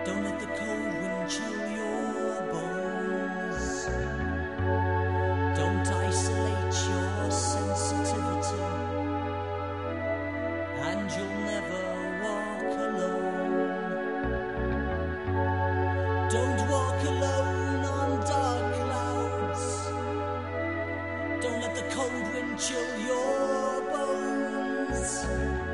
Don't let the cold wind chill your bones. Don't isolate your sensitivity, and you'll never walk alone. Don't walk alone on dark clouds. Don't let the cold wind chill your bones.